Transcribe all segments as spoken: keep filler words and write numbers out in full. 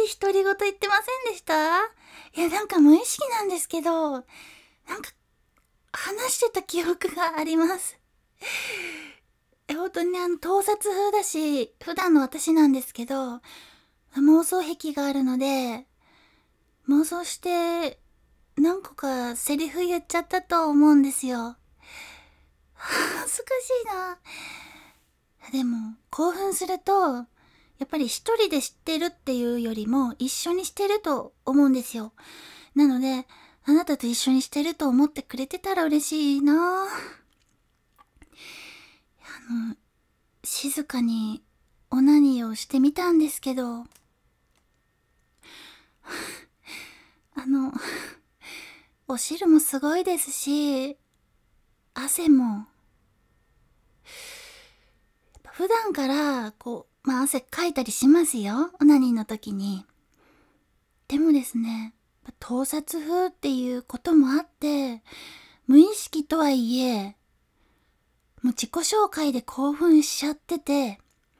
私独り言言ってませんでした？いや、なんか無意識なんですけど、なんか話してた記憶があります。え、本当にあの、盗撮風だし、普段の私なんですけど、妄想癖があるので、妄想して、何個かセリフ言っちゃったと思うんですよ。恥ずかしいな。でも、興奮すると、やっぱり一人で知ってるっていうよりも一緒にしてると思うんですよ。なので、あなたと一緒にしてると思ってくれてたら嬉しいな。あの、静かにオナニーをしてみたんですけど、あの、お汁もすごいですし、汗も、普段から、こう、まあ汗かいたりしますよ。オナニーの時に。でもですね、盗撮風っていうこともあって、無意識とはいえ、もう自己紹介で興奮しちゃってて、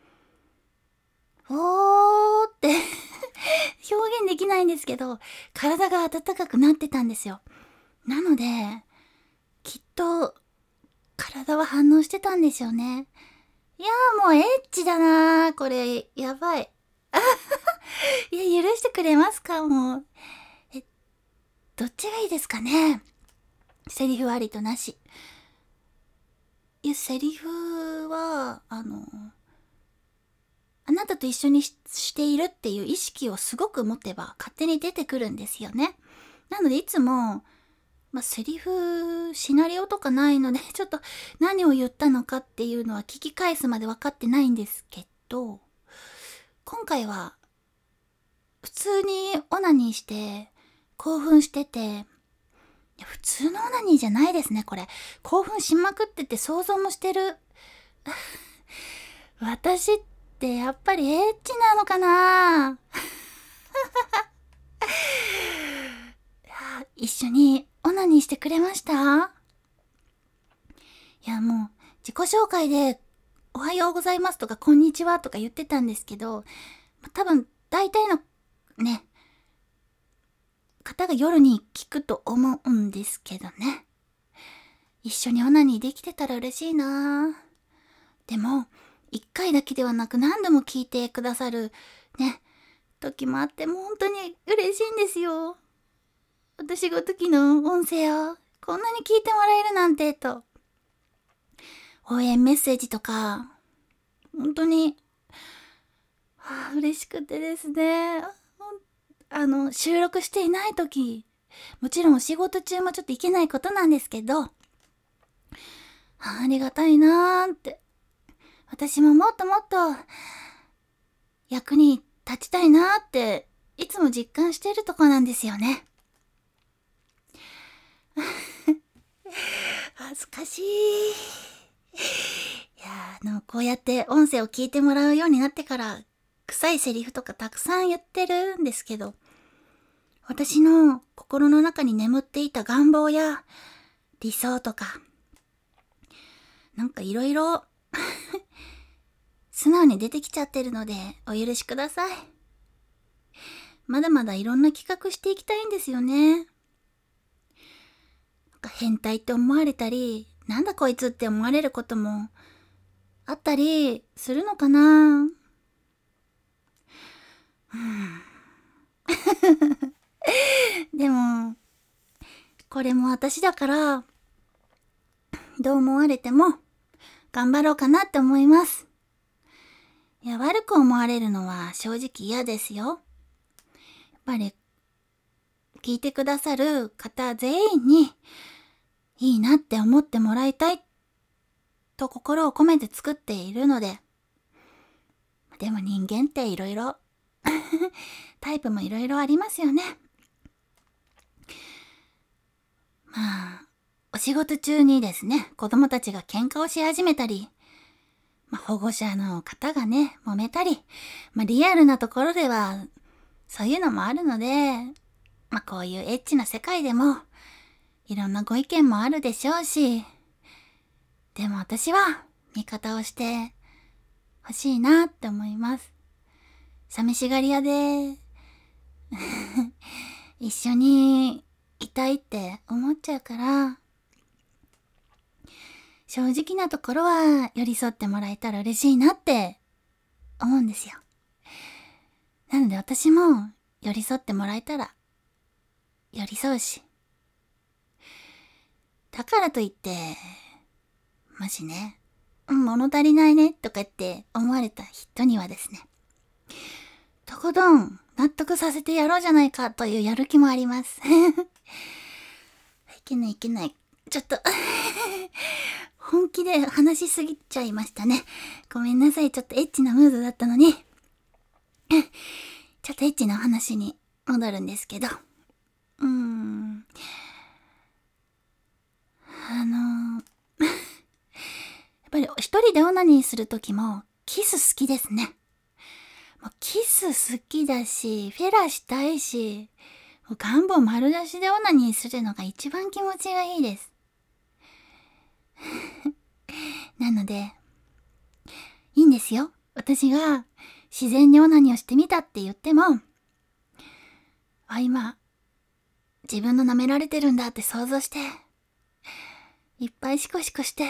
おーって表現できないんですけど、体が温かくなってたんですよ。なので、きっと、体は反応してたんですよね。いやーもうエッチだなー。これ、やばい。いや、許してくれますかもう。え、どっちがいいですかね？セリフありとなし。いや、セリフは、あの、あなたと一緒に し, しているっていう意識をすごく持てば勝手に出てくるんですよね。なのでいつも、まあ、セリフ、シナリオとかないので、ちょっと何を言ったのかっていうのは聞き返すまで分かってないんですけど、今回は普通にオナニーして興奮してて、普通のオナニーじゃないですね、これ。興奮しまくってて想像もしてる。私ってやっぱりエッチなのかな？一緒にオナニーしてくれました？いやもう自己紹介でおはようございますとかこんにちはとか言ってたんですけど、多分大体のね、方が夜に聞くと思うんですけどね。一緒にオナニーできてたら嬉しいな。でも、一回だけではなく何度も聞いてくださるね、時もあっても本当に嬉しいんですよ。私ごときの音声をこんなに聞いてもらえるなんてと。応援メッセージとか、本当に、はあ、嬉しくてですね。あの、収録していない時、もちろんお仕事中もちょっといけないことなんですけど、あありがたいなーって。私ももっともっと役に立ちたいなーって、いつも実感しているとこなんですよね。恥ずかしい。いやあの、こうやって音声を聞いてもらうようになってから、臭いセリフとかたくさん言ってるんですけど、私の心の中に眠っていた願望や理想とか、なんかいろいろ素直に出てきちゃってるのでお許しください。まだまだいろんな企画していきたいんですよね。なんか変態って思われたり、なんだこいつって思われることもあったりするのかな。でも、これも私だから、どう思われても頑張ろうかなって思います。いや、悪く思われるのは正直嫌ですよ。やっぱり、聞いてくださる方全員に、いいなって思ってもらいたい、と心を込めて作っているので、でも人間っていろいろ、タイプもいろいろありますよね。まあ、お仕事中にですね、子供たちが喧嘩をし始めたり、まあ、保護者の方がね、揉めたり、まあ、リアルなところでは、そういうのもあるので、まあ、こういうエッチな世界でも、いろんなご意見もあるでしょうし、でも私は、味方をしてほしいなって思います。寂しがり屋で、 一緒にいたいって思っちゃうから、正直なところは寄り添ってもらえたら嬉しいなって思うんですよ。なので私も寄り添ってもらえたら寄り添うし、だからといってもしね、物足りないねとかって思われた人にはですね、とことん納得させてやろうじゃないかというやる気もあります。いけないいけない。ちょっと本気で話しすぎちゃいましたね。ごめんなさい。ちょっとエッチなムードだったのに。ちょっとエッチな話に戻るんですけど。うーん。あのー、やっぱり一人でオナニーするときもキス好きですね。もうキス好きだし、フェラしたいし、もう願望丸出しでオナニーするのが一番気持ちがいいです。なので、いいんですよ。私が自然にオナニーをしてみたって言っても、あ、今、自分の舐められてるんだって想像して、いっぱいシコシコして、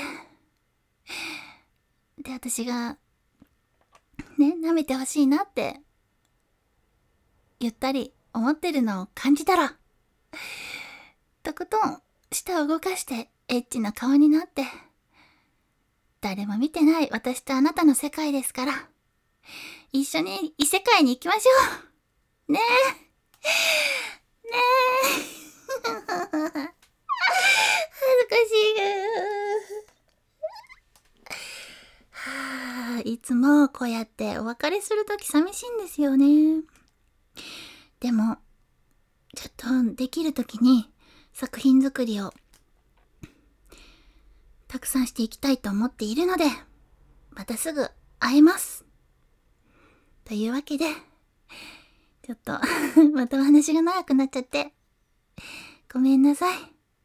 で、私が、ね、舐めてほしいなって、言ったり思ってるのを感じたら、とことん舌を動かしてエッチな顔になって、誰も見てない私とあなたの世界ですから、一緒に異世界に行きましょう。ねえ。ねえ。恥ずかしいが。はあ、いつもこうやってお別れするとき寂しいんですよね。でも、ちょっとできるときに作品作りをたくさんしていきたいと思っているので、またすぐ会えます。というわけで、ちょっとまたお話が長くなっちゃって、ごめんなさい。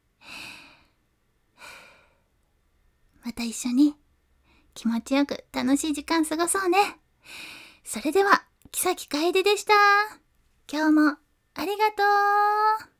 また一緒に気持ちよく楽しい時間過ごそうね。それでは、木崎楓でした。今日もありがとう。